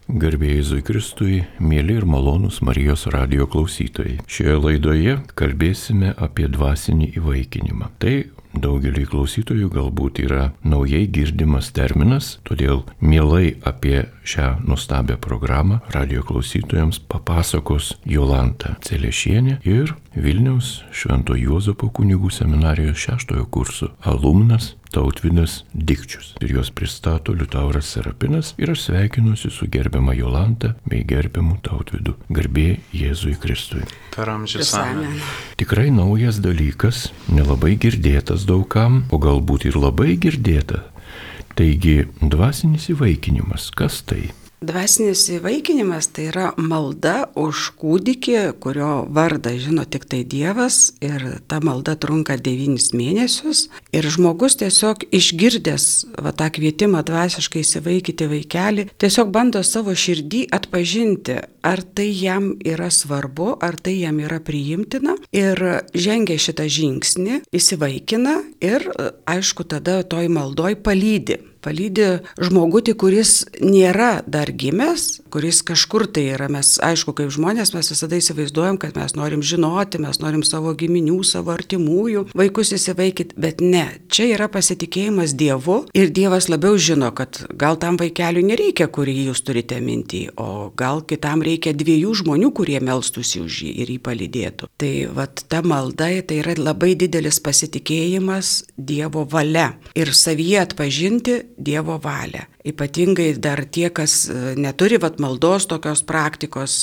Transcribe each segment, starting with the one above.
Garbė Jėzui Kristui, mėly ir malonūs Marijos radijo klausytojai. Šioje laidoje kalbėsime apie dvasinį įvaikinimą. Tai daugeliui klausytojų galbūt yra naujai girdimas terminas, todėl mielai apie šią nuostabią programą radijo klausytojams papasakos Jolanta Celešienė ir Vilniaus Švento Juozapo kunigų seminarijos 6 kurso alumnas Tautvydas Dikčius. Ir juos pristato Liutauras Serapinas ir aš sveikinuosi su gerbiama Jolanta bei gerbiamu Tautvydu. Garbė Jėzui Kristui. Per amžius amen. Tikrai naujas dalykas, nelabai girdėtas daugam, o galbūt ir labai girdėta. Taigi, dvasinis įvaikinimas, kas tai? Dvasinis įvaikinimas tai yra malda už kūdikį, kurio vardą žino tik tai Dievas, ir ta malda trunka 9 mėnesius. Ir žmogus tiesiog išgirdęs tą kvietimą dvasiškai įsivaikyti vaikelį, tiesiog bando savo širdį atpažinti, ar tai jam yra svarbu, ar tai jam yra priimtina, ir žengia šitą žingsnį, įsivaikina ir, aišku, tada toj maldoj palydi žmogutį, kuris nėra dar gimęs, kuris kažkur tai yra. Mes, aišku, kaip žmonės, mes visada įsivaizduojam, kad mes norim žinoti, mes norim savo giminių, savo artimųjų vaikus įsivaikyti, bet ne. Čia yra pasitikėjimas Dievu ir Dievas labiau žino, kad gal tam vaikeliui nereikia, kurį jūs turite mintį, o gal kitam reikia 2 žmonių, kurie melstųsi už jį ir jį palydėtų. Tai ta malda, tai yra labai didelis pasitikėjimas Dievo valia ir savyje atpažinti Dievo valią. Ypatingai dar tie, kas neturi maldos tokios praktikos,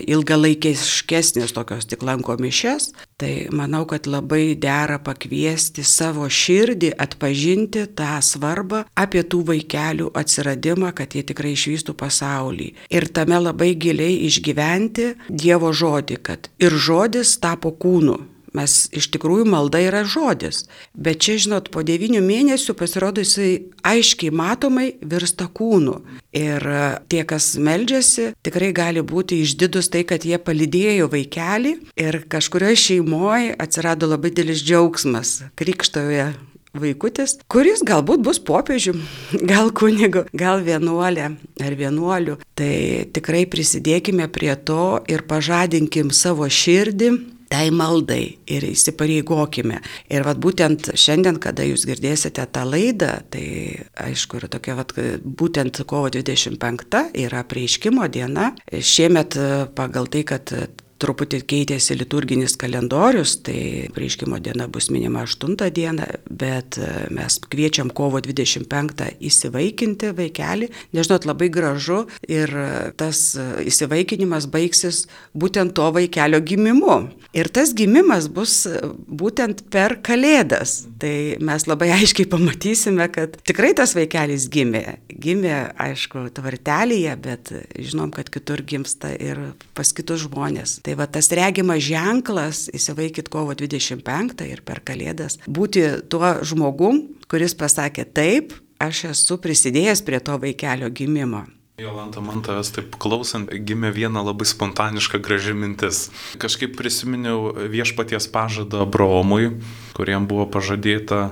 ilgalaikiškesnės tokios, tik lanko mišias, tai manau, kad labai dera pakviesti savo širdį, atpažinti tą svarbą apie tų vaikelių atsiradimą, kad jie tikrai išvystų pasaulį. Ir tame labai giliai išgyventi Dievo žodį, kad ir žodis tapo kūnu. Mes iš tikrųjų malda yra žodis, bet čia, žinot, po 9 mėnesių pasirodo jisai aiškiai matomai virsta kūnu. Ir tie, kas meldžiasi, tikrai gali būti išdidus tai, kad jie palydėjo vaikelį ir kažkurioje šeimoje atsirado labai didelis džiaugsmas, krikštauja vaikutis, kuris galbūt bus popiežium, gal kunigu, gal vienuolė ar vienuoliu. Tai tikrai prisidėkime prie to ir pažadinkim savo širdį tai maldai ir įsipareigokime. Ir būtent šiandien, kada jūs girdėsite tą laidą, tai aišku, yra tokia būtent kovo 25 yra apreiškimo diena. Šiemet pagal tai, kad truputį keitėsi liturginis kalendorius, tai apreiškimo diena bus minima 8 dieną, bet mes kviečiam kovo 25 įsivaikinti vaikelį. Nežinot, labai gražu ir tas įsivaikinimas baigsis būtent to vaikelio gimimu. Ir tas gimimas bus būtent per Kalėdas. Tai mes labai aiškiai pamatysime, kad tikrai tas vaikelis gimė. Gimė, aišku, tvartelėje, bet žinom, kad kitur gimsta ir pas kitus žmonės. Tai tas regimas ženklas, įsivaikyti kovo 25 ir per Kalėdas, būti tuo žmogum, kuris pasakė taip, aš esu prisidėjęs prie to vaikelio gimimo. Jolanta, man tavęs taip klausant, gimė viena labai spontaniška graži mintis. Kažkaip prisiminiau viešpaties pažadą Abraomui, kuriem buvo pažadėta,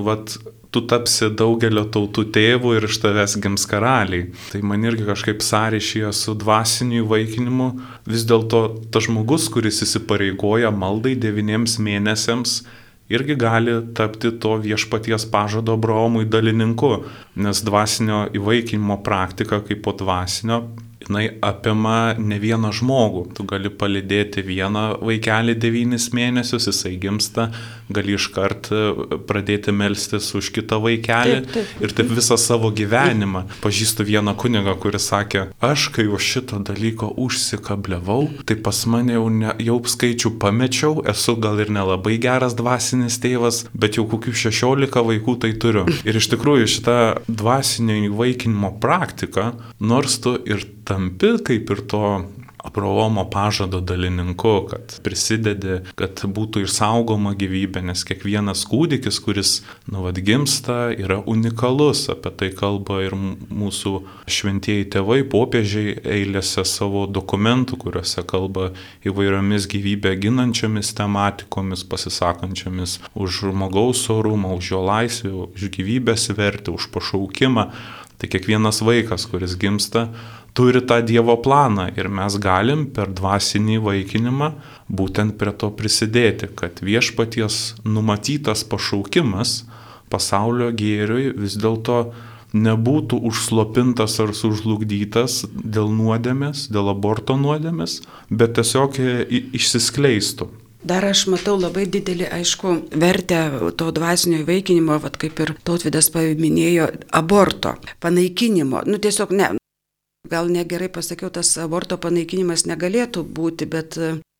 tu tapsi daugelio tautų tėvų ir iš tavęs gims karaliai. Tai man irgi kažkaip sąryšyje su dvasiniu įvaikinimu. Vis dėlto tas žmogus, kuris įsipareigoja maldai 9 mėnesiams, irgi gali tapti to viešpaties pažado Abraomui dalininku, nes dvasinio įvaikinimo praktika kaip po dvasinio, jinai apima ne vieną žmogų. Tu gali palydėti vieną vaikelį 9 mėnesius, jisai gimsta, gali iškart pradėti melstis už kitą vaikelį. Taip. Ir taip visą savo gyvenimą. Pažįstu vieną kunigą, kuris sakė, aš kai už šito dalyko užsikabliavau, tai pas mane jau skaičių pamečiau, esu gal ir nelabai geras dvasinis tėvas, bet jau kokių 16 vaikų tai turiu. Ir iš tikrųjų šita dvasinio įvaikinimo praktika, nors tu ir tampi kaip ir to Abraomo pažado dalininku, kad prisidedi, kad būtų išsaugoma gyvybė, nes kiekvienas kūdikis, kuris gimsta, yra unikalus. Apie tai kalba ir mūsų šventieji tėvai, popiežiai eilėse savo dokumentų, kuriuose kalba įvairiomis gyvybę ginančiomis tematikomis, pasisakančiomis už žmogaus orumą, už jo laisvę, už gyvybės vertę, už pašaukimą. Tai kiekvienas vaikas, kuris gimsta, turi tą Dievo planą ir mes galim per dvasinį įvaikinimą būtent prie to prisidėti, kad viešpaties numatytas pašaukimas pasaulio gėriui vis dėlto nebūtų užslopintas ar sužlugdytas dėl nuodėmės, dėl aborto nuodėmės, bet tiesiog išsiskleistų. Dar aš matau labai didelį, aišku, vertę to dvasinio įvaikinimo, vat kaip ir Tautvydas paminėjo, aborto panaikinimo. Tiesiog ne, gal negerai pasakiau, tas aborto panaikinimas negalėtų būti, bet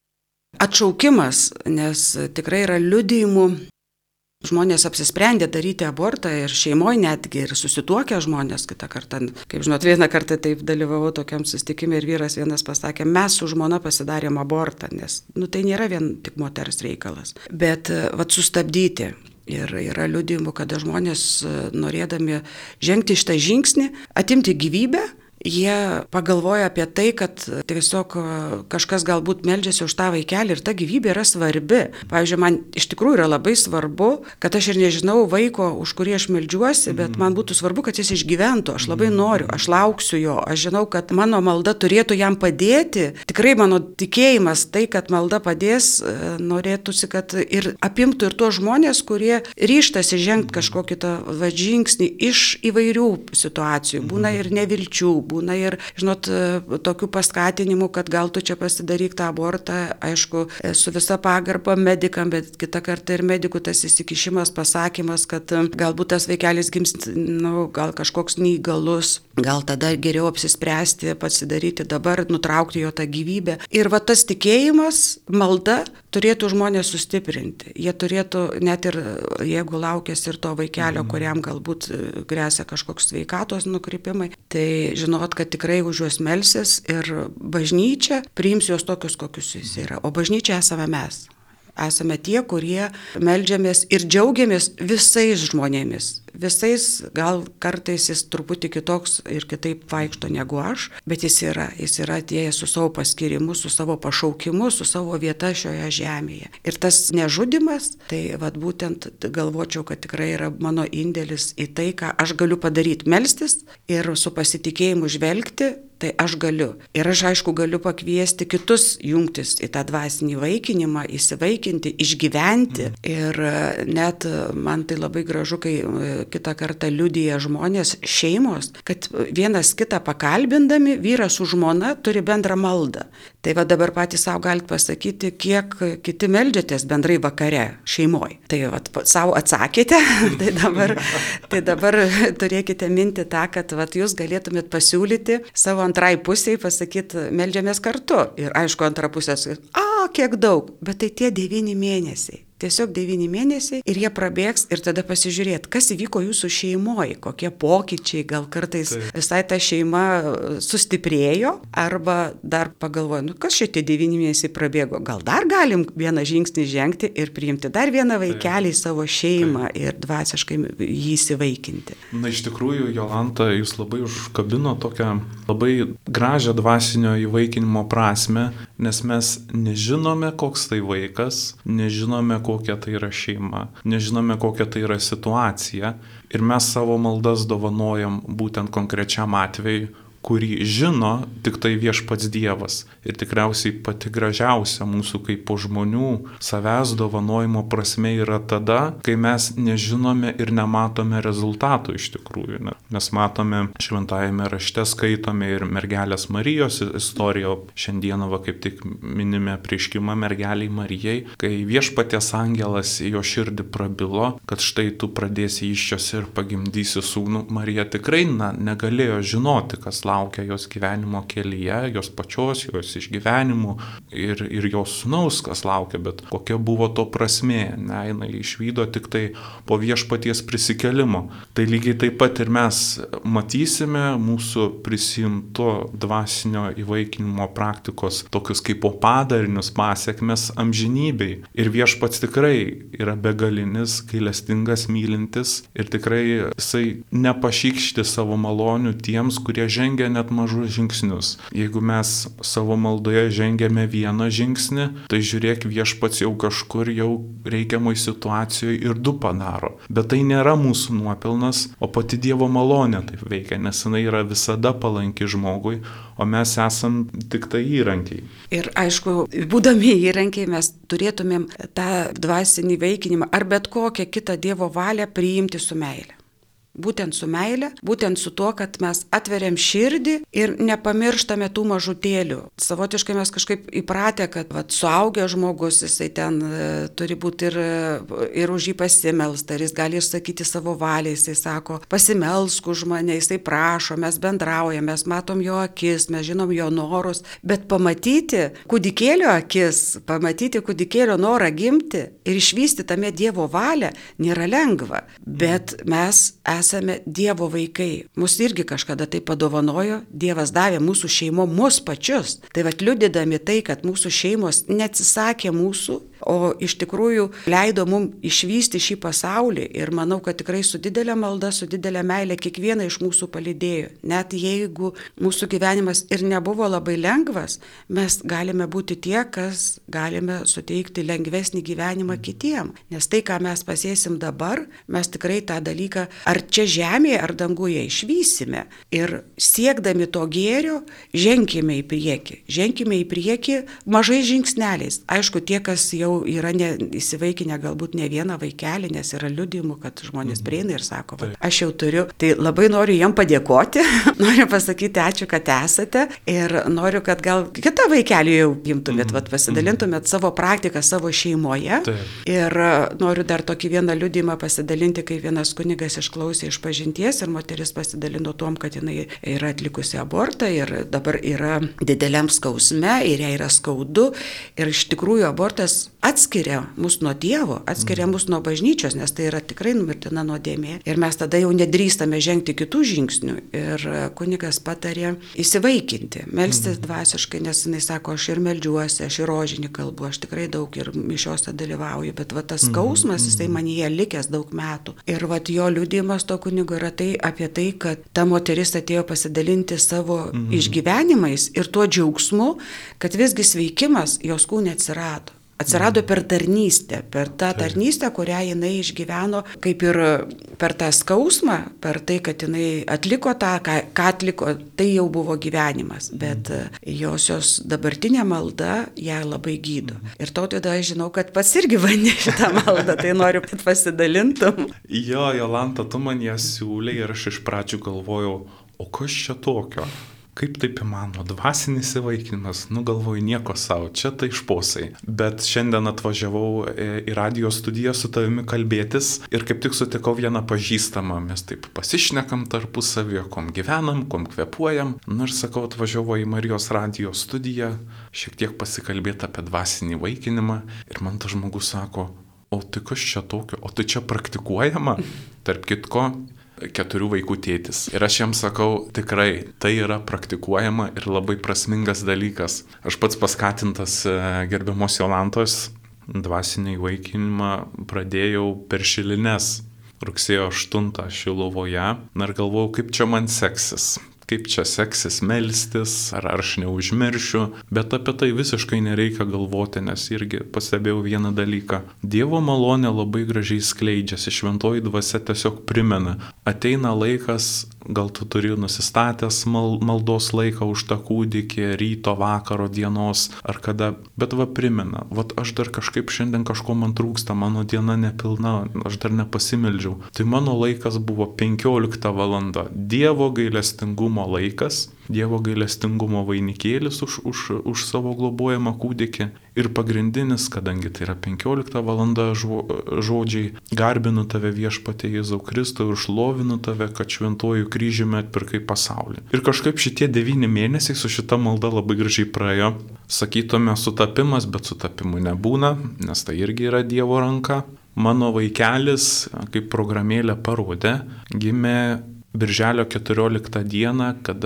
atšaukimas, nes tikrai yra liudijimų. Žmonės apsisprendė daryti abortą ir šeimoje netgi, ir susituokę žmonės kitą kartą. Kaip žinot, vieną kartą taip dalyvavau tokiam susitikime ir vyras vienas pasakė, mes su žmona pasidarėm abortą, nes tai nėra vien tik moters reikalas. Bet sustabdyti. Ir yra liudijimų, kada žmonės norėdami žengti šitą žingsnį, atimti gyvybę, jie pagalvoja apie tai, kad tiesiog kažkas galbūt meldžiasi už tą vaikelį ir ta gyvybė yra svarbi. Pavyzdžiui, man iš tikrųjų yra labai svarbu, kad aš ir nežinau vaiko, už kurį aš meldžiuosi, bet man būtų svarbu, kad jis išgyventų. Aš labai noriu, aš lauksiu jo, aš žinau, kad mano malda turėtų jam padėti. Tikrai mano tikėjimas tai, kad malda padės, norėtųsi, kad ir apimtų ir tuos žmonės, kurie ryžtasi žengti kažkokį tą žingsnį iš įvairių situacijų. Būna ir nevilčių, būna ir, žinot, tokių paskatinimų, kad gal tu čia pasidaryk tą abortą, aišku, su visa pagarba medikam, bet kitą kartą ir medikų tas įsikišimas, pasakymas, kad galbūt tas vaikelis gims, gal kažkoks neįgalus, gal tada geriau apsispręsti, pasidaryti dabar, nutraukti jo tą gyvybę. Ir tas tikėjimas, malda turėtų žmonės sustiprinti. Jie turėtų, net ir jeigu laukėsi ir to vaikelio, kuriam galbūt gresia kažkoks sveikatos nukrypimai, tai žinot, kad tikrai už juos melsis ir bažnyčia priims juos tokius, kokius jis yra. O bažnyčia esame mes. Esame tie, kurie meldžiamės ir džiaugiamės visais žmonėmis. Visais, gal kartais jis truputį kitoks ir kitaip vaikšto negu aš, bet jis yra atėjęs su savo paskirimu, su savo pašaukimu, su savo vieta šioje žemėje. Ir tas nežudimas, tai būtent galvočiau, kad tikrai yra mano indėlis į tai, ką aš galiu padaryti, melstis ir su pasitikėjimu žvelgti, tai aš galiu. Ir aš aišku galiu pakviesti kitus jungtis į tą dvasinį įvaikinimą, įsivaikinti, išgyventi. Ir net man tai labai gražu, kai kitą kartą liudija žmonės, šeimos, kad vienas kitą pakalbindami, vyras su žmona turi bendrą maldą. Tai dabar patys savo galite pasakyti, kiek kiti meldžiatės bendrai vakare šeimoje. Tai savo atsakėte, tai dabar turėkite minti tą, kad jūs galėtumėt pasiūlyti savo antrai pusiai, pasakyti, meldžiamės kartu. Ir aišku, antra pusė, kiek daug, bet tai tie 9 mėnesiai. Tiesiog 9 mėnesiai ir jie prabėgs ir tada pasižiūrėt, kas įvyko jūsų šeimoje, kokie pokyčiai, gal kartais visai ta šeima sustiprėjo arba dar pagalvoja, kas šitie 9 mėnesiai prabėgo, gal dar galim vieną žingsnį žengti ir priimti dar vieną vaikelį į savo šeimą ir dvasiškai jį įsivaikinti. Na, iš tikrųjų, Jolanta, jūs labai užkabino tokią labai gražią dvasinio įvaikinimo prasme, nes mes nežinome, koks tai vaikas, nežinome, kokia tai yra šeima, nežinome, kokia tai yra situacija ir mes savo maldas dovanojam būtent konkrečiam atvejui, kurį žino tik tai viešpats Dievas. Ir tikriausiai pati gražiausia mūsų kaip žmonių savęs dovanojimo prasme yra tada, kai mes nežinome ir nematome rezultatų iš tikrųjų. Mes matome šventajame rašte, skaitome ir mergelės Marijos istoriją, šiandieną kaip tik minime apreiškimą mergeliai Marijai, kai viešpaties angelas jo širdį prabilo, kad štai tu pradėsi įsčios ir pagimdysi sūnų. Marija tikrai negalėjo žinoti, kas laukia jos gyvenimo kelyje, jos pačios, jos išgyvenimų ir jos sūnaus, kas laukia, bet kokia buvo to prasmė, jinai išvydo tik tai po viešpaties prisikėlimo. Tai lygiai taip pat ir mes matysime mūsų prisimto dvasinio įvaikinimo praktikos tokius kaip po padarinius pasiekmes amžinybei. Ir viešpats tikrai yra begalinis, gailestingas, mylintis ir tikrai jisai nepašykšti savo malonių tiems, kurie žengia žengia net mažus žingsnius. Jeigu mes savo maldoje žengiame vieną žingsnį, tai žiūrėk, viešpats jau kažkur jau reikiamoj situacijoje ir 2 padaro. Bet tai nėra mūsų nuopelnas, o pati Dievo malonė taip veikia, nes jinai yra visada palanki žmogui, o mes esam tik tai įrankiai. Ir aišku, būdami įrankiai, mes turėtumėm tą dvasinį veikinimą ar bet kokią kitą Dievo valią priimti su meile. Būtent su meile, būtent su tuo, kad mes atveriam širdį ir nepamirštame tų mažutėlių. Savotiškai mes kažkaip įpratę, kad suaugęs žmogus, jisai ten turi būti ir už jį pasimelsta, ir jis gali išsakyti savo valią, jisai sako, pasimelsk už mane, jisai prašo, mes bendraujame, mes matom jo akis, mes žinom jo norus, bet pamatyti kūdikėlio akis, pamatyti kūdikėlio norą gimti ir išvysti tame Dievo valią nėra lengva, bet mes esame Dievo vaikai. Mus irgi kažkada tai padovanojo, Dievas davė mūsų šeimo mus pačius. Tai liudydami tai, kad mūsų šeimos neatsisakė mūsų, o iš tikrųjų leido mums išvysti šį pasaulį ir manau, kad tikrai su didelė malda, su didelė meilė kiekvieną iš mūsų palydėjo. Net jeigu mūsų gyvenimas ir nebuvo labai lengvas, mes galime būti tie, kas galime suteikti lengvesnį gyvenimą kitiem. Nes tai, ką mes pasėsim dabar, mes tikrai tą dalyką ar čia žemėje, ar danguje išvysime. Ir siekdami to gėrio, ženkime į priekį. Ženkime į priekį mažais žingsneliais. Aišku, tie, kas jau yra įsivaikinę galbūt ne vieną vaikelį, nes yra liudijimų, kad žmonės prieina ir sako, aš jau turiu. Tai labai noriu jiem padėkoti, noriu pasakyti ačiū, kad esate ir noriu, kad gal kitą vaikelį jau imtumėt, pasidalintumėt savo praktiką savo šeimoje. Ir noriu dar tokį vieną liudijimą pasidalinti, kai vienas kunigas išklausė išpažinties ir moteris pasidalino tom, kad jinai yra atlikusi abortą ir dabar yra dideliam skausme ir jai yra skaudu. Ir iš tikrųjų abortas atskiria mus nuo Dievo, atskiria mus nuo bažnyčios, nes tai yra tikrai numirtina nuodėmė. Ir mes tada jau nedrįstame žengti kitų žingsnių. Ir kunigas patarė įsivaikinti, melstis dvasiškai, nes jinai sako, aš ir meldžiuosi, aš ir rožinį kalbu, aš tikrai daug ir mišiose dalyvauju, bet tas skausmas, jisai manyje likęs daug metų. Ir jo liudijimas to kunigo yra tai apie tai, kad ta moteris atėjo pasidalinti savo išgyvenimais ir tuo džiaugsmu, kad visgi sveikimas jos kūne atsirado. Atsirado per tarnystę, per tą tarnystę, kurią jinai išgyveno, kaip ir per tą skausmą, per tai, kad jinai atliko tą, ką atliko, tai jau buvo gyvenimas, bet josios dabartinė malda ją labai gydo. Ir tada aš žinau, kad pats irgi vandė šitą maldą, tai noriu, kad pasidalintum. Jo, Jolanta, tu man ją siūlė ir aš iš pradžių galvojau, o kas čia tokio? Kaip taip įmanoma, dvasinis įvaikinimas, galvoju nieko savo, čia tai šposai. Bet šiandien atvažiavau į radio studiją su tavimi kalbėtis ir kaip tik sutikau vieną pažįstamą, mes taip pasišnekam tarpusavį, kom gyvenam, kom kvepuojam. Ir sakau, atvažiavau į Marijos radio studiją, šiek tiek pasikalbėti apie dvasinį įvaikinimą ir man tas žmogus sako, o tai kas čia tokio, o tai čia praktikuojama, tarp kitko, 4 vaikų tėtis. Ir aš jam sakau, tikrai, tai yra praktikuojama ir labai prasmingas dalykas. Aš pats paskatintas gerbiamos Jolantos dvasinį įvaikinimą pradėjau per Šilines rugsėjo 8 Šiluvoje. Ir galvojau, kaip čia man seksis. Kaip čia seksis melstis, ar aš neužmiršiu, bet apie tai visiškai nereikia galvoti, nes irgi pastebėjau vieną dalyką. Dievo malonė labai gražiai skleidžiasi, šventoji dvasia tiesiog primena. Ateina laikas, gal tu turi nusistatęs maldos laiką už tą kūdikį, ryto, vakaro, dienos, ar kada, bet primena. Aš dar kažkaip šiandien kažko man trūksta, mano diena nepilna, aš dar nepasimeldžiau. Tai mano laikas buvo 15 valanda. Dievo gailestingumo laikas, Dievo gailestingumo vainikėlis už savo globojamą kūdikį. Ir pagrindinis, kadangi tai yra 15 valanda žodžiai, garbinu tave viešpatie Jėzau Kristau ir šlovinu tave, kad šventuoju kryžiumi atpirkai pasaulį. Ir kažkaip šitie 9 mėnesiai su šita malda labai gražiai praėjo. Sakytume sutapimas, bet sutapimų nebūna, nes tai irgi yra Dievo ranka. Mano vaikelis, kaip programėlė parodė, gimė Birželio 14 dieną, kada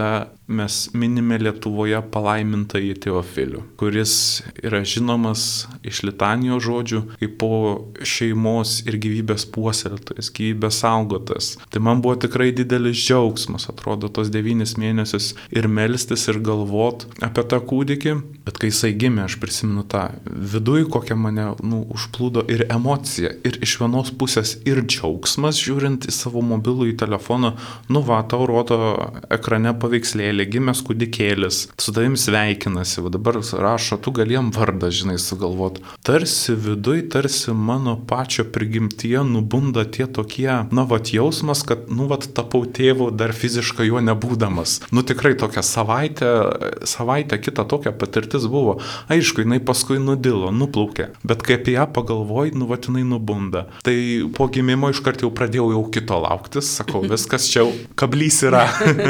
mes minime Lietuvoje palaimintąjį Teofilių, kuris yra žinomas iš litanijos žodžių kaip po šeimos ir gyvybės puoselėtojas, gyvybės saugotas. Tai man buvo tikrai didelis džiaugsmas, atrodo, tos 9 mėnesius ir melstis, ir galvot apie tą kūdikį. Bet kai jisai gimė, aš prisimenu tą viduj, kokią mane užplūdo ir emocija, ir iš vienos pusės ir džiaugsmas, žiūrint į savo mobilųjį telefoną, tau rodo ekrane paveikslėlį, gimęs kūdikėlis, su tavim sveikinasi, dabar rašo, tu galėjom vardą, žinai, sugalvot. Tarsi viduj, tarsi mano pačio prigimtyje nubunda tie tokie, jausmas, kad, tapau tėvu dar fiziškai jo nebūdamas. Tikrai tokia savaitę kita tokia patirtis buvo. Aišku, jinai paskui nudilo, nuplaukė, bet kai apie ją pagalvoji, jinai nubunda. Tai po gimimo iškart jau pradėjau jau kito lauktis, sakau, viskas čia kablys yra.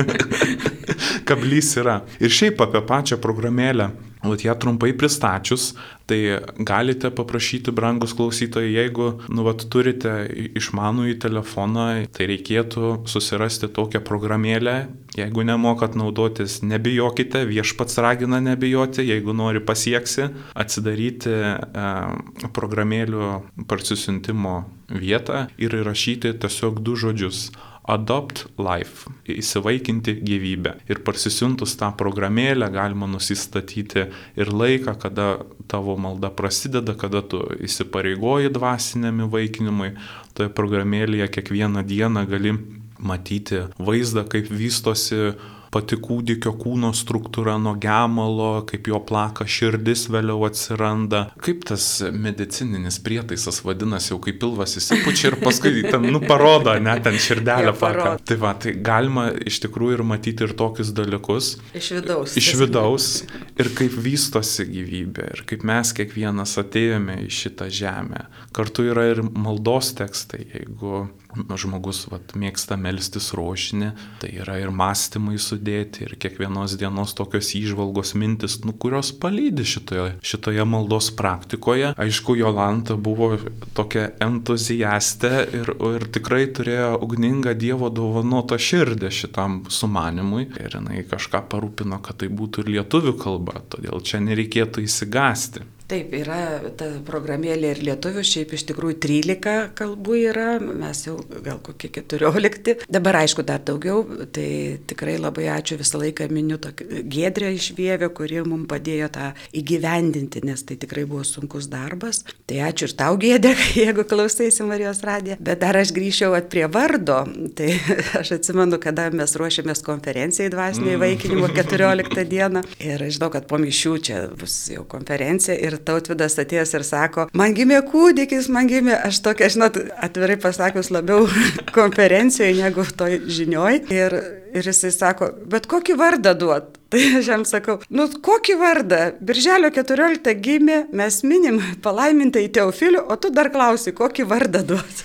Kablys yra. Ir šiaip apie pačią programėlę, ją trumpai pristačius, tai galite paprašyti, brangus klausytojai, jeigu turite išmanųjį telefoną, tai reikėtų susirasti tokią programėlę. Jeigu nemokat naudotis, nebijokite, viešpats ragina nebijoti, jeigu nori pasieksi, atsidaryti programėlių parsisiuntimo vietą ir įrašyti tiesiog 2 žodžius. Adopt life, įsivaikinti gyvybę. Ir parsisiuntus tą programėlę galima nusistatyti ir laiką, kada tavo malda prasideda, kada tu įsipareigoji dvasiniam įvaikinimui. Toje programėlėje kiekvieną dieną gali matyti vaizdą, kaip vystosi pati kūdikio kūno struktūra nuo gemalo, kaip jo plaka širdis vėliau atsiranda. Kaip tas medicininis prietaisas vadinasi, jau kaip pilvas įsipučia ir paskui ten parodo, ten širdelę plaka. Tai galima iš tikrųjų ir matyti ir tokius dalykus. Iš vidaus. Ir kaip vystosi gyvybė. Ir kaip mes kiekvienas atėjome į šitą žemę. Kartu yra ir maldos tekstai, jeigu žmogus mėgsta melstis rožinį, tai yra ir mąstymai sudėti, ir kiekvienos dienos tokios įžvalgos mintis, kurios palydi šitoje maldos praktikoje. Aišku, Jolanta buvo tokia entuziastė ir tikrai turėjo ugningą Dievo dovanotą širdį šitam sumanimui. Ir jinai kažką parūpino, kad tai būtų ir lietuvių kalba, todėl čia nereikėtų įsigąsti. Taip, yra ta programėlė ir lietuvių, šiaip iš tikrųjų 13 kalbų yra, mes jau gal kokie 14. Dabar aišku dar daugiau, tai tikrai labai ačiū, visą laiką miniu Giedrę iš Vievio, kuri mums padėjo tą įgyvendinti, nes tai tikrai buvo sunkus darbas. Tai ačiū ir tau, Giedrė, jeigu klausaisi Marijos radiją. Bet dar aš grįžčiau prie vardo, tai aš atsimenu, kada mes ruošėmės konferencijai dvasinio įvaikinimo 14 dieną. Ir aš žinau, kad po mišių čia bus jau konferencija ir Tautvydas atėjęs ir sako, man gimė kūdikis, aš tokia, atvirai pasakius, labiau konferencijoje negu toj žinioj. Ir jisai sako, bet kokį vardą duot? Tai aš jam sakau, kokį vardą? Birželio 14 gimė, mes minim palaimintąjį Teofilių, o tu dar klausi, kokį vardą duot?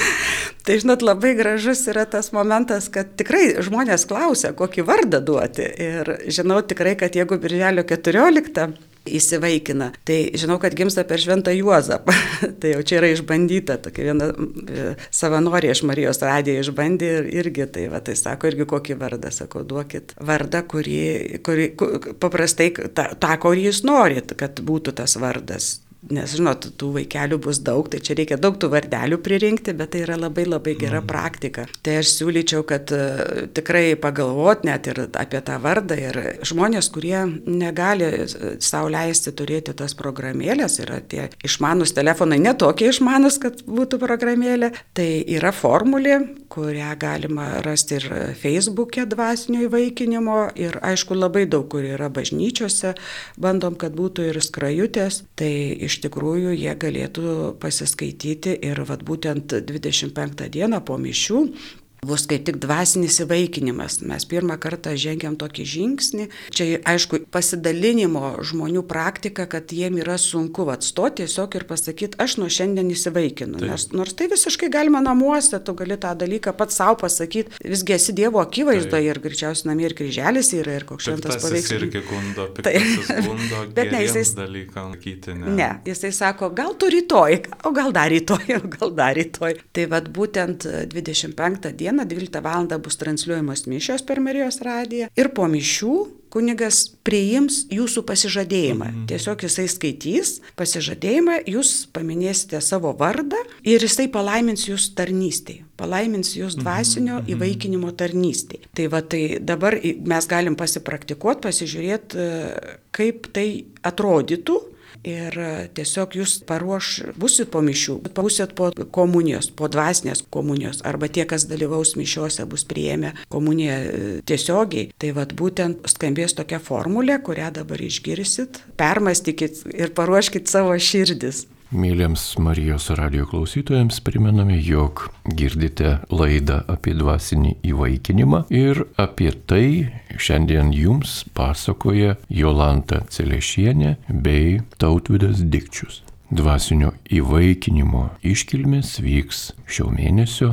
Tai labai gražus yra tas momentas, kad tikrai žmonės klausia, kokį vardą duoti. Ir žinau tikrai, kad jeigu Birželio 14 įsivaikina, tai žinau, kad gimsta per Šventą Juozapą. Tai jau čia yra išbandyta, tokia viena savanorė iš Marijos radijo išbandė ir irgi, tai sako irgi kokį vardą, sako, duokit vardą, kurį paprastai tą, kurį jūs norit, kad būtų tas vardas. Nes, tų vaikelių bus daug, tai čia reikia daug tų vardelių pririnkti, bet tai yra labai labai gera praktika. Tai aš siūlyčiau, kad tikrai pagalvot net ir apie tą vardą. Ir žmonės, kurie negali sau leisti turėti tas programėlės, yra tie išmanus telefonai, netokie išmanus, kad būtų programėlė, tai yra formulė, kurią galima rasti ir Facebook'e dvasinio įvaikinimo. Ir aišku, labai daug, kur yra bažnyčiose, bandom, kad būtų ir skrajutės. Tai iš tikrųjų jie galėtų pasiskaityti ir būtent 25 dieną po mišių bus kaip tik dvasinis įvaikinimas. Mes pirmą kartą žengiam tokį žingsnį. Čia, aišku, pasidalinimo žmonių praktika, kad jiem yra sunku stoti tiesiog ir pasakyti, aš nuo šiandien įsivaikinu. Nors tai visiškai galima namuose, tu gali tą dalyką pats savo pasakyti. Visgi esi Dievo akivaizdoje ir greičiausiai namie ir kryželis yra ir koks šventas paveikslas. Irgi gundo, piktasis gundo, geriems dalykam sakyti, ne. Ne, jisai sako, gal tu rytoj, o gal dar rytoj. Tai būtent 25 dieną dieną 12 val. Bus transliuojamos mišios per Marijos radiją ir po mišių kunigas priims jūsų pasižadėjimą. Tiesiog jisai skaitys pasižadėjimą, jūs paminėsite savo vardą ir jisai palaimins jūs tarnystėje, palaimins jūs dvasinio įvaikinimo tarnystėje. Tai va, tai dabar mes galim pasipraktikuoti, pasižiūrėti, kaip tai atrodytų. Ir tiesiog jūs būsit po mišių, būsit po komunijos, po dvasinės komunijos, arba tie, kas dalyvaus mišiuose, bus priėmę komuniją tiesiogiai. Tai vat būtent skambės tokia formulė, kurią dabar išgirsit, permastykit ir paruoškit savo širdis. Mėlyms Marijos radijo klausytojams primename, jog girdite laidą apie dvasinį įvaikinimą ir apie tai šiandien jums pasakoja Jolanta Celešienė bei Tautvydas Dikčius. Dvasinio įvaikinimo iškilmės vyks šio mėnesio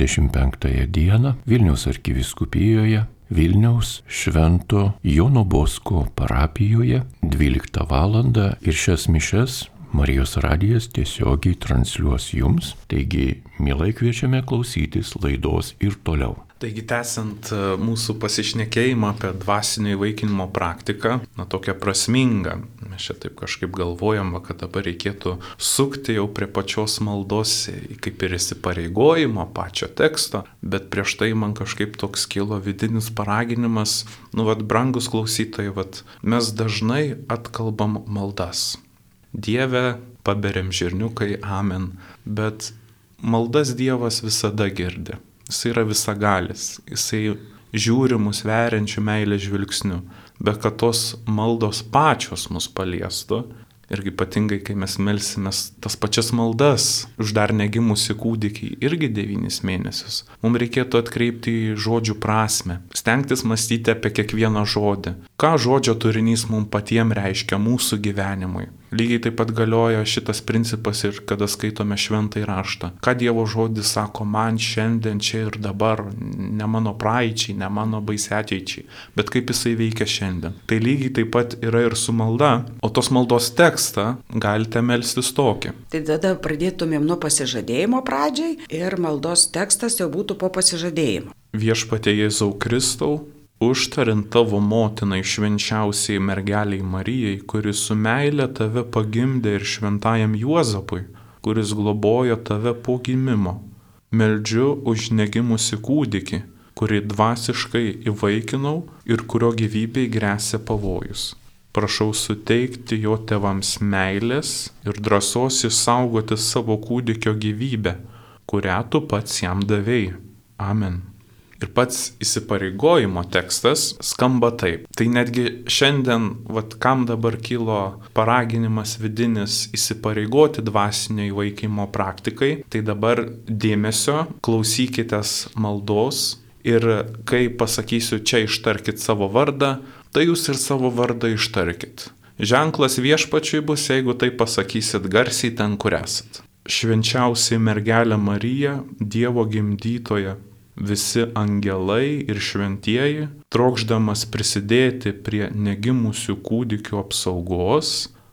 25 dieną Vilniaus arkivyskupijoje Vilniaus Švento Jono Bosko parapijoje 12 val. Ir šias mišias Marijos radijas tiesiogiai transliuos jums, taigi mielai kviečiame klausytis laidos ir toliau. Taigi tęsiant mūsų pasišnekėjimą apie dvasinio įvaikinimo praktiką, tokia prasminga. Mes čia taip kažkaip galvojam, kad dabar reikėtų sukti jau prie pačios maldos, kaip ir įsipareigojimo pačio teksto, bet prieš tai man kažkaip toks kilo vidinis paraginimas, brangus klausytojai, mes dažnai atkalbam maldas. Dieve, paberiam žirniukai, amen, bet maldas Dievas visada girdi. Jis yra visagalis, jisai žiūri mus veriančių meilės žvilgsnių, bet kad tos maldos pačios mus paliestų, irgi ypatingai, kai mes melsimės tas pačias maldas už dar negimusi kūdikį, irgi 9 mėnesius, mums reikėtų atkreipti į žodžių prasme, stengtis mąstyti apie kiekvieną žodį, ką žodžio turinys mums patiems reiškia mūsų gyvenimui. Lygiai taip pat galioja šitas principas ir kada skaitome šventąjį raštą. Ką Dievo žodis sako man šiandien, čia ir dabar, ne mano praeičiai, ne mano baisiai ateičiai, bet kaip jisai veikia šiandien. Tai lygiai taip pat yra ir su malda, o tos maldos tekstą galite melstis tokį. Tai tada pradėtumėm nuo pasižadėjimo pradžiai ir maldos tekstas jau būtų po pasižadėjimo. Viešpatie Jėzau Kristau, užtariant tavo motinai švenčiausiai mergeliai Marijai, kuris su meile tave pagimdė ir šventajam Juozapui, kuris globojo tave po gimimo, meldžiu už negimusi kūdikį, kurį dvasiškai įvaikinau ir kurio gyvybei gresia pavojus. Prašau suteikti jo tėvams meilės ir drąsos išsaugoti savo kūdikio gyvybę, kurią tu pats jam davei. Amen. Ir pats įsipareigojimo tekstas skamba taip. Tai netgi šiandien, kam dabar kilo paraginimas vidinis įsipareigoti dvasinio įvaikinimo praktikai, tai dabar dėmesio, klausykitės maldos ir kai pasakysiu čia ištarkit savo vardą, tai jūs ir savo vardą ištarkit. Ženklas viešpačiui bus, jeigu tai pasakysit garsiai ten, kur esat. Švenčiausiai mergelė Marija, Dievo gimdytoja, visi angelai ir šventieji, trokšdamas prisidėti prie negimusių kūdikių apsaugos,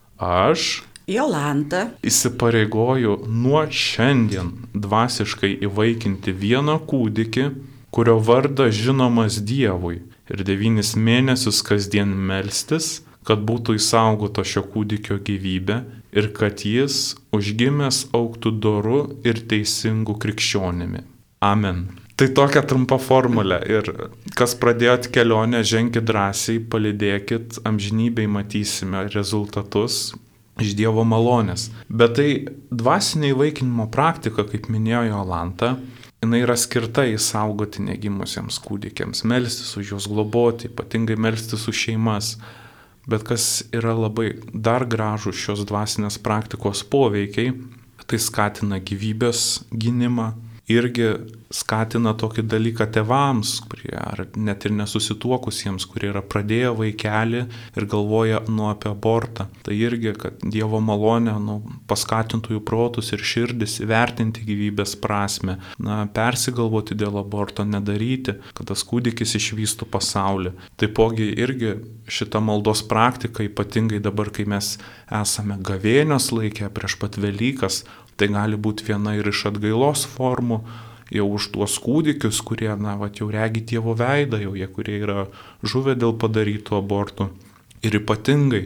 aš, Jolanta, įsipareigoju nuo šiandien dvasiškai įvaikinti vieną kūdikį, kurio vardas žinomas Dievui, ir 9 mėnesius kasdien melstis, kad būtų išsaugoto šio kūdikio gyvybė ir kad jis užgimęs augtų doru ir teisingu krikščionimi. Amen. Tai tokia trumpa formulė ir kas pradėjot kelionę, ženkit drąsiai, palydėkit, amžinybėj matysime rezultatus iš Dievo malonės. Bet tai dvasinio įvaikinimo praktika, kaip minėjo Jolanta, jinai yra skirta įsaugoti negimusiems kūdikiams, melstis už juos, globoti, ypatingai melstis už šeimas. Bet kas yra labai dar gražų šios dvasinės praktikos poveikiai, tai skatina gyvybės gynimą, irgi skatina tokį dalyką tėvams, kurie ar net ir nesusituokusiems, kurie yra pradėję vaikelį ir galvoja apie abortą. Tai irgi, kad Dievo malonė paskatintų jų protus ir širdis įvertinti gyvybės prasme, persigalvoti dėl aborto, nedaryti, kad tas kūdikis išvystų pasaulį. Taipogi irgi šita maldos praktika, ypatingai dabar, kai mes esame gavėnios laikė prieš pat Velykas, tai gali būti viena ir iš atgailos formų, jau už tuos kūdikius, kurie, jau regi Dievo veidą, jau jie, kurie yra žuvę dėl padarytų abortų. Ir ypatingai,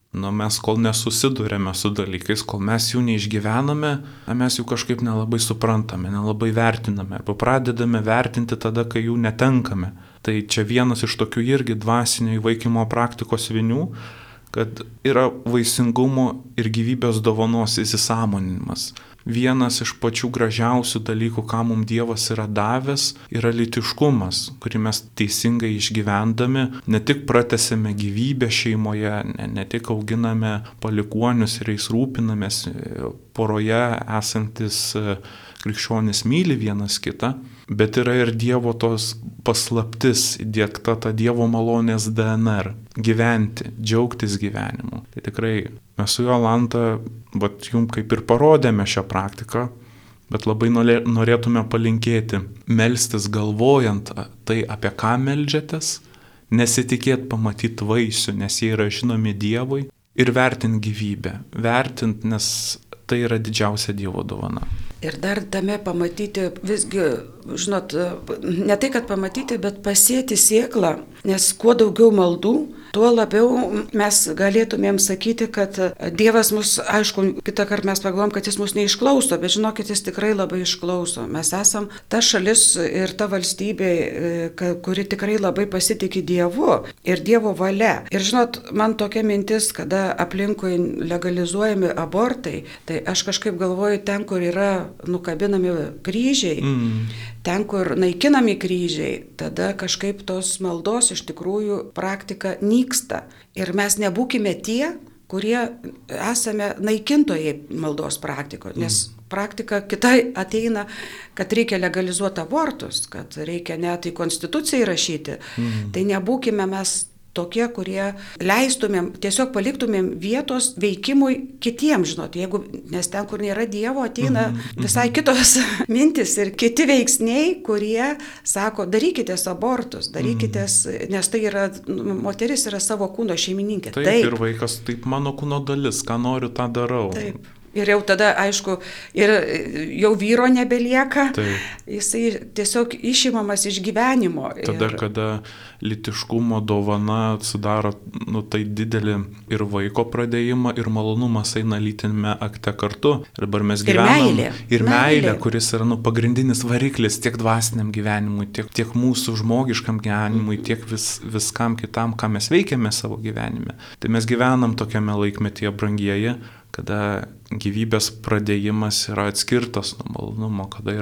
mes kol nesusidurėme su dalykais, kol mes jų neišgyvename, mes jų kažkaip nelabai suprantame, nelabai vertiname, arba pradedame vertinti tada, kai jų netenkame. Tai čia vienas iš tokių irgi dvasinio įvaikinimo praktikos vinių, kad yra vaisingumo ir gyvybės dovanos įsisąmoninimas. Vienas iš pačių gražiausių dalykų, ką mums Dievas yra davęs, yra lytiškumas, kurį mes teisingai išgyvendami ne tik pratęsėme gyvybę šeimoje, ne tik auginame palikuonius ir jais rūpinamės, poroje esantis krikščionys myli vienas kitą, bet yra ir Dievo tos paslaptis, įdiegta ta Dievo malonės DNR - gyventi, džiaugtis gyvenimu. Tai tikrai mes su Jolanta, jums kaip ir parodėme šią praktiką, bet labai norėtume palinkėti melstis galvojant tai, apie ką meldžiatės, nesitikėt pamatyti vaisių, nes jie yra žinomi Dievui, ir vertint gyvybę. Vertint, nes tai yra didžiausia Dievo dovana. Ir dar tame pamatyti, visgi, žinot, ne tai, kad pamatyti, bet pasėti sėklą, nes kuo daugiau maldų, tuo labiau mes galėtumėm sakyti, kad Dievas mus, aišku, kitą kartą mes pagalvom, kad jis mus neišklauso, bet žinokit, jis tikrai labai išklauso. Mes esam ta šalis ir ta valstybė, kuri tikrai labai pasitikė Dievu ir Dievo valia. Ir žinot, man tokia mintis, kada aplinkui legalizuojami abortai, tai aš kažkaip galvoju, ten, kur yra nukabinami kryžiai, ten, kur naikinami kryžiai, tada kažkaip tos maldos iš tikrųjų praktika nyksta. Ir mes nebūkime tie, kurie esame naikintojai maldos praktikoje, nes praktika kitai ateina, kad reikia legalizuoti abortus, kad reikia net į konstituciją įrašyti. Tai nebūkime mes tokie, kurie leistumėm, tiesiog paliktumėm vietos veikimui kitiems, žinot, nes ten, kur nėra Dievo, ateina visai kitos mintis ir kiti veiksniai, kurie sako, darykitės abortus, darykitės, nes tai yra, moteris yra savo kūno šeimininkė. Taip, ir vaikas, taip mano kūno dalis, ką noriu, tą darau. Taip. Ir jau tada, aišku, ir jau vyro nebelieka, jisai tiesiog išimamas iš gyvenimo. Tada, kada lytiškumo dovana sudaro tai didelį ir vaiko pradėjimą, ir malunumas eina lytinėme akte kartu. Ir dabar mes gyvenam. Ir meilė, kuris yra pagrindinis variklis tiek dvasiniam gyvenimui, tiek mūsų žmogiškam gyvenimui, tiek viskam kitam, ką mes veikiame savo gyvenime. Tai mes gyvenam tokiame laikmetyje, brangieji, kada gyvybės pradėjimas yra atskirtas nuo malonumo,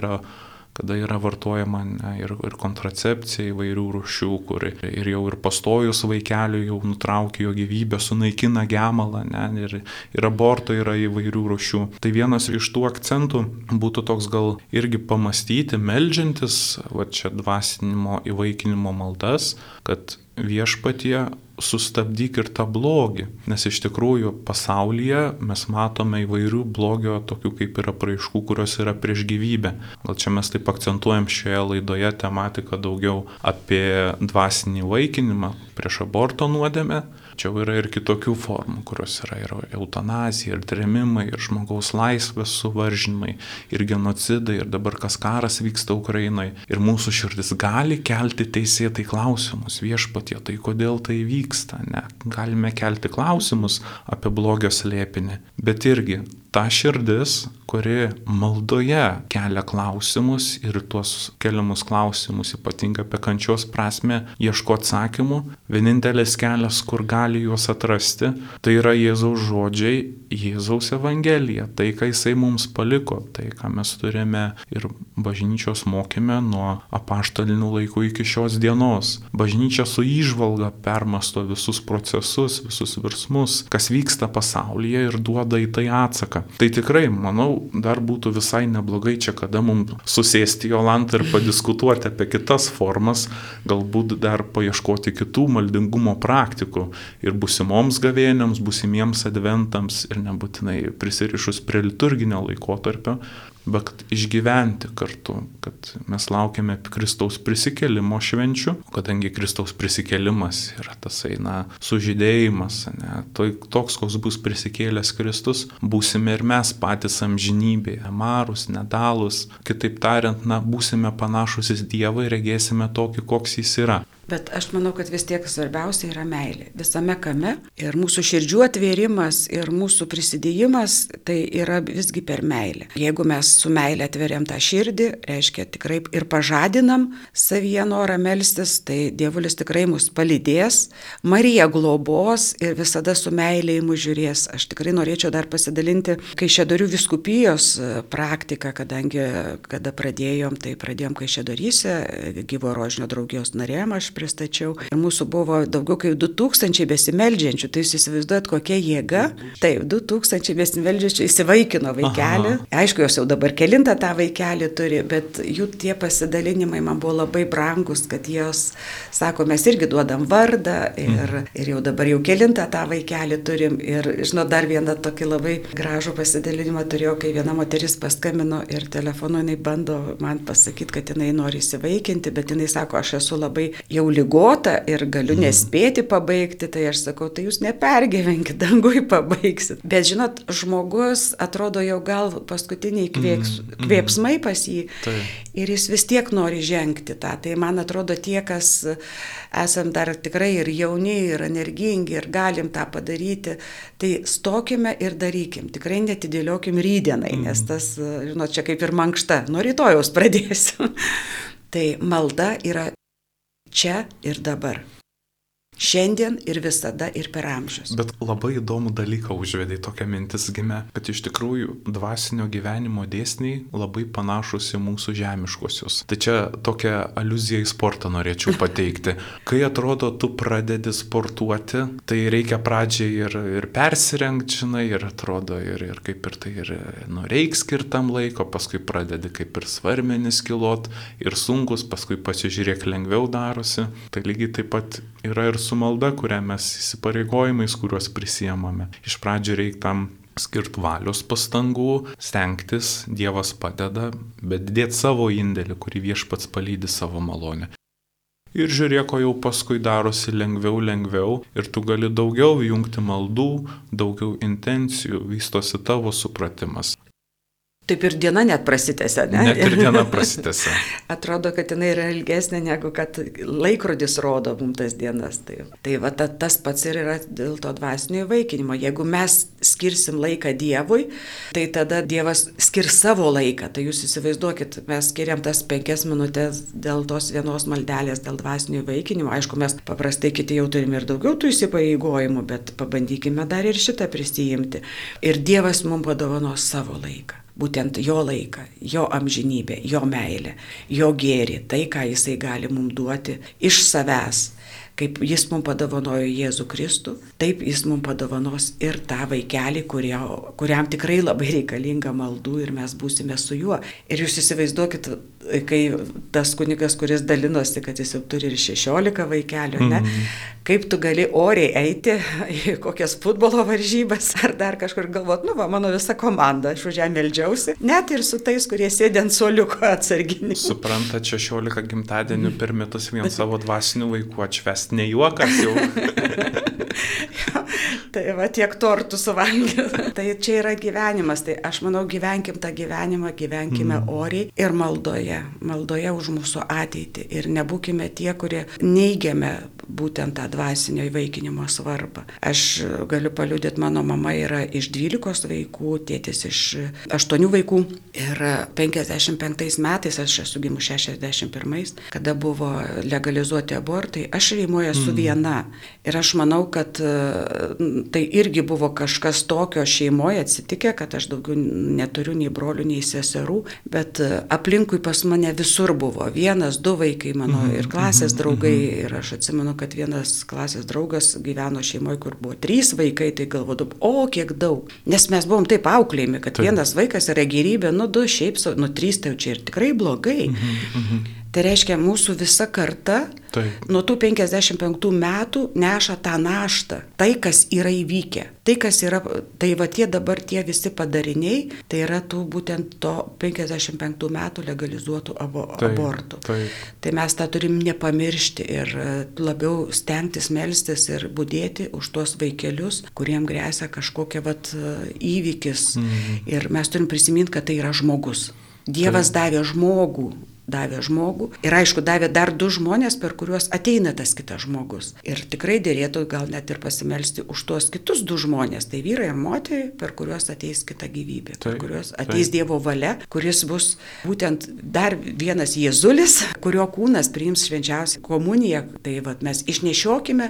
kada yra vartojama ir kontracepcija įvairių rūšių, kur ir jau ir pastojus vaikeliui jau nutraukia jo gyvybę, sunaikina gemalą, ir aborto yra įvairių rūšių. Tai vienas iš tų akcentų būtų toks gal irgi pamastyti, meldžiantis, čia dvasinimo įvaikinimo maldas, kad Viešpatie sustabdyk ir tą blogį, nes iš tikrųjų pasaulyje mes matome įvairių blogio tokių kaip ir apraiškų, kurios yra prieš gyvybę. Gal čia mes taip akcentuojam šioje laidoje tematiką daugiau apie dvasinį įvaikinimą prieš aborto nuodėmę. Čia yra ir kitokių formų, kurios yra ir eutanazija, ir trėmimai, ir žmogaus laisvės suvaržymai, ir genocidai, ir dabar kas karas vyksta Ukrainai. Ir mūsų širdis gali kelti teisėtai klausimus, Viešpatie, tai kodėl tai vyksta, ne? Galime kelti klausimus apie blogio slėpinį, bet irgi ta širdis, kuri maldoje kelia klausimus ir tuos keliamus klausimus, ypatingai apie kančios prasmę, ieško atsakymų, vienintelis kelias, kur gali juos atrasti, tai yra Jėzaus žodžiai, Jėzaus Evangelija, tai, ką jisai mums paliko, tai, ką mes turime ir bažnyčios mokyme nuo apaštalinių laikų iki šios dienos. Bažnyčia su įžvalga permasto visus procesus, visus virsmus, kas vyksta pasaulyje ir duoda į tai atsaką. Tai tikrai, manau, dar būtų visai neblogai čia, kada mums susėsti Jolantą ir padiskutuoti apie kitas formas, galbūt dar paieškoti kitų maldingumo praktikų ir busimoms gavėniams, busimiems adventams ir nebūtinai prisirišus prie liturginio laikotarpio, bet išgyventi kartu, kad mes laukiame Kristaus prisikėlimo švenčių, kadangi Kristaus prisikėlimas yra tasai, sužydėjimas, toks, koks bus prisikėlęs Kristus, būsime ir mes patys amžinybėje, marūs, nedalūs, kitaip tariant, būsime panašus į Dievą ir regėsime tokį, koks jis yra. Bet aš manau, kad vis tiek svarbiausia yra meilė. Visame kame ir mūsų širdžių atvėrimas ir mūsų prisidėjimas tai yra visgi per meilę. Jeigu mes su meilė atveriam tą širdį, reiškia tikrai ir pažadinam savyje norą melstis, tai Dievulis tikrai mus palydės, Marija globos ir visada su meilė į mus žiūrės. Aš tikrai norėčiau dar pasidalinti Kaišiadorių vyskupijos praktiką, kadangi kada pradėjom Kaišiadoryse, Gyvo Rožinio draugijos narėm aš pristačiau. Ir mūsų buvo daugiau kaip 2000 besimeldžiančių. Tai jūs įsivaizduojat, kokia jėga. Taip, 2000 besimeldžiančių įsivaikino vaikelį. Aišku, jos jau dabar kelintą tą vaikelį turi, bet jų tie pasidalinimai man buvo labai brangus, kad jos sako, mes irgi duodam vardą ir jau dabar jau kelintą tą vaikelį turim. Ir, žinot, dar vieną tokį labai gražų pasidalinimą turėjau, kai viena moteris paskambino ir telefonu jinai bando man pasakyti, kad jinai nori įsivaikinti, bet jinai sako, aš esu labai jau ligota ir galiu nespėti pabaigti, tai aš sakau, tai jūs nepergyvenkit, dangui pabaigsit. Bet žinot, žmogus atrodo jau gal paskutiniai kvėpsmai pas jį ir jis vis tiek nori žengti tą. Tai man atrodo tie, kas esam dar tikrai ir jauni, ir energingi, ir galim tą padaryti, tai stokime ir darykim. Tikrai netidėliokim rydienai, nes tas, žinot, čia kaip ir mankšta, nuo rytojaus pradėsiu. Tai malda yra čia ir dabar. Šiandien ir visada ir per amžius. Bet labai įdomų dalyką užvedė, tokia mintis gimė, kad iš tikrųjų dvasinio gyvenimo dėsniai labai panašus į mūsų žemiškosius. Tai čia tokia aliuzija į sportą norėčiau pateikti. Kai atrodo, tu pradedi sportuoti, tai reikia pradžiai ir persirengti, žinai, ir atrodo, ir kaip ir tai reiks skirtam laiko, paskui pradedi kaip ir svarmenis kilot, ir sunkus, paskui pasižiūrėk lengviau darosi. Tai lygiai taip pat yra ir su malda, kurią mes įsipareigojimais, kuriuos prisiemame. Iš pradžių reikia tam skirti valios pastangų, stengtis, Dievas padeda, bet dėti savo indėlį, kurį Viešpats palydi savo malonę. Ir žiūrėk, ko jau paskui darosi lengviau ir tu gali daugiau jungti maldų, daugiau intencijų, vystosi tavo supratimas. Taip ir diena net prasitęsia, ne? Net ir diena prasitęsia. Atrodo, kad jinai yra ilgesnė negu kad laikrodis rodo mums tas dienas. Tai va, tas pats ir yra dėl to dvasinio įvaikinimo. Jeigu mes skirsim laiką Dievui, tai tada Dievas skirs savo laiką. Tai jūs įsivaizduokit, mes skiriam tas 5 minutės dėl tos vienos maldelės, dėl dvasinio įvaikinimo. Aišku, mes paprastai kiti jau turime ir daugiau tų įsipareigojimų, bet pabandykime dar ir šitą prisijimti. Ir Dievas mums padovanos savo laiką. Būtent jo laiką, jo amžinybę, jo meilę, jo gėrį, tai, ką jisai gali mums duoti iš savęs. Kaip jis mums padovanojo Jėzų Kristų, taip jis mums padovanos ir tą vaikelį, kuriam tikrai labai reikalinga maldų ir mes būsime su juo. Ir jūs įsivaizduokit, kai tas kunigas, kuris dalinosi, kad jis jau turi ir 16 vaikelių, ne? Kaip tu gali oriai eiti į kokias futbolo varžybas ar dar kažkur galvot, mano visa komanda, aš už ją meldžiausi, net ir su tais, kurie sėdė ant suoliuko atsarginiai. Suprantat, 16 gimtadienių per metus vien savo dvasinių vaikų atšvęsti, ne juokas jau. Tai va, tiek tortų suvalgė. Tai čia yra gyvenimas. Tai aš manau, gyvenkim tą gyvenimą, gyvenkime oriai ir maldoje už mūsų ateitį. Ir nebūkime tie, kurie neigiame būtent tą dvasinio įvaikinimo svarbą. Aš galiu paliudyti, mano mama yra iš 12 vaikų, tėtis iš 8 vaikų. Ir 55 metais, aš esu gimus 61, kada buvo legalizuoti abortai, aš šeimoje esu viena. Ir aš manau, kad tai irgi buvo kažkas tokio šeimoje atsitikę, kad aš daugiau neturiu nei brolių, nei seserų, bet aplinkui pas mane visur buvo 1-2 vaikai mano ir klasės draugai. Ir aš atsimenu, kad vienas klasės draugas gyveno šeimoje, kur buvo 3 vaikai, tai galvodavau, kiek daug. Nes mes buvom taip auklėjami, kad vienas vaikas yra gerybė, 2 šiaip, 3 tai čia ir tikrai blogai. Tai reiškia, mūsų visa karta nuo tų 55 metų neša tą naštą, tai, kas yra įvykę. Tai va dabar tie visi padariniai, tai yra tų būtent to 55 metų legalizuotų abortų. Tai mes tą turim nepamiršti ir labiau stengtis, melstis ir budėti už tuos vaikelius, kuriem grėsia kažkokia įvykis. Ir mes turim prisiminti, kad tai yra žmogus. Dievas davė žmogų ir aišku, davė dar 2 žmonės, per kuriuos ateina tas kitas žmogus. Ir tikrai dėrėtų gal net ir pasimelsti už tuos kitus 2 žmonės, tai vyrai ir moteriai, per kuriuos ateis kita gyvybė, per kuriuos ateis Dievo valia, kuris bus būtent dar vienas Jėzulis, kurio kūnas priims švenčiausią komuniją. Tai mes išnešiokime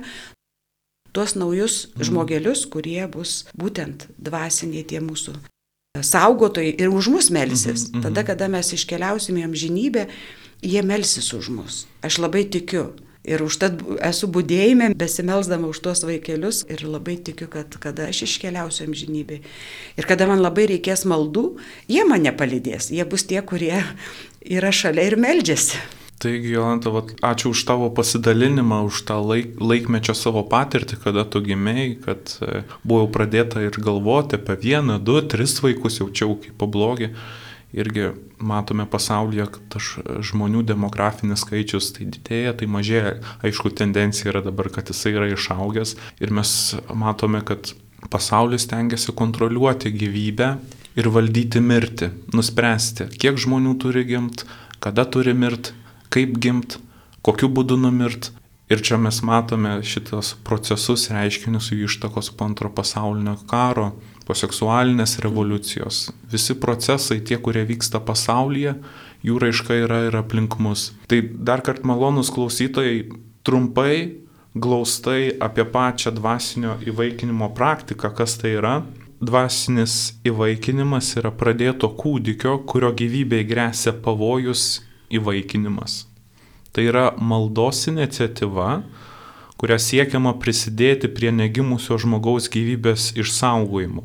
tuos naujus žmogelius, kurie bus būtent dvasiniai tie mūsų saugotojai ir už mus melsis. Tada, kada mes iškeliausime į amžinybę, jie melsis už mus. Aš labai tikiu. Ir užtat esu budėjime, besimelsdama už tuos vaikelius ir labai tikiu, kad kada aš iškeliausiu amžinybę ir kada man labai reikės maldų, jie mane palydės. Jie bus tie, kurie yra šalia ir meldžiasi. Taigi, Jolanta, ačiū už tavo pasidalinimą, už tą laikmečio savo patirtį, kada tu gimėjai, kad buvo pradėta ir galvoti apie 1, 2, 3 vaikus, jaučiau kaip pablogį. Irgi matome pasaulyje, kad žmonių demografinis skaičius tai didėja, tai mažėja. Aišku, tendencija yra dabar, kad jisai yra išaugęs ir mes matome, kad pasaulis tengiasi kontroliuoti gyvybę ir valdyti mirtį, nuspręsti, kiek žmonių turi gimt, kada turi mirt, kaip gimt, kokiu būdu numirt. Ir čia mes matome šitos procesus, reiškinius jų ištakos po Antro pasaulinio karo, po seksualinės revoliucijos. Visi procesai, tie, kurie vyksta pasaulyje, jų raiška yra ir aplink mus. Tai dar kart malonus klausytojai, trumpai, glaustai apie pačią dvasinio įvaikinimo praktiką, kas tai yra. Dvasinis įvaikinimas yra pradėto kūdikio, kurio gyvybei gresia pavojus įvaikinimas. Tai yra maldos iniciatyva, kuria siekiama prisidėti prie negimusio žmogaus gyvybės išsaugojimo.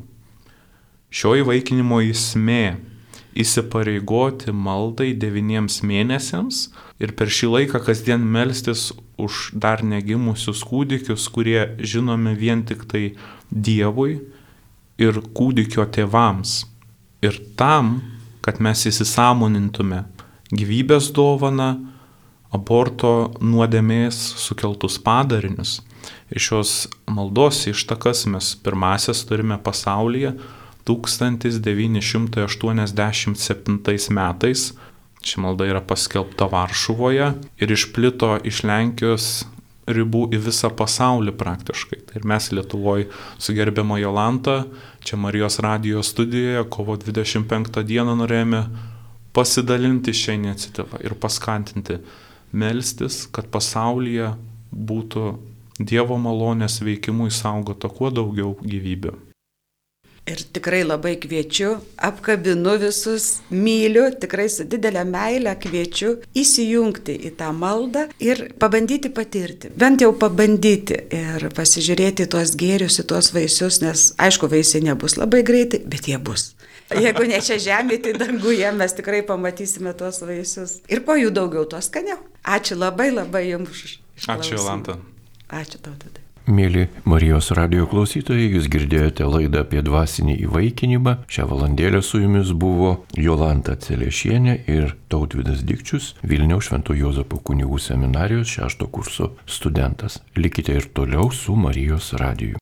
Šio įvaikinimo esmė - įsipareigoti maldai 9 mėnesiams ir per šį laiką kasdien melstis už dar negimusius kūdikius, kurie žinomi vien tik tai Dievui ir kūdikio tėvams. Ir tam, kad mes įsisąmonintume gyvybės dovaną, aborto nuodėmės sukeltus padarinius. Ir šios maldos ištakas mes pirmasias turime pasaulyje 1987 metais. Ši malda yra paskelbta Varšuvoje ir išplito iš Lenkijos ribų į visą pasaulį praktiškai. Tai ir mes Lietuvoje su gerbiama Jolanta, čia Marijos radijo studijoje, kovo 25 dieną norėjome pasidalinti šią iniciatyvą ir paskantinti melstis, kad pasaulyje būtų Dievo malonės veikimų išsaugota kuo daugiau gyvybių. Ir tikrai labai kviečiu, apkabinu visus, myliu, tikrai su didelė meilė kviečiu įsijungti į tą maldą ir pabandyti patirti. Bent jau pabandyti ir pasižiūrėti tuos gėrius, į tuos vaisius, nes aišku, vaisiai nebus labai greitai, bet jie bus. Jeigu ne čia žemė, tai danguje mes tikrai pamatysime tuos vaisius. Ir po jų daugiau, tuos skaniau. Ačiū labai jums už išklausymą. Ačiū, Jolanta. Ačiū tau tada. Mėly Marijos radijo klausytojai, jūs girdėjote laidą apie dvasinį įvaikinimą. Šią valandėlę su jumis buvo Jolanta Celiešienė ir Tautvydas Dikčius, Vilniaus Švento Juozapo kunigų seminarijos 6 kurso studentas. Likite ir toliau su Marijos radiju.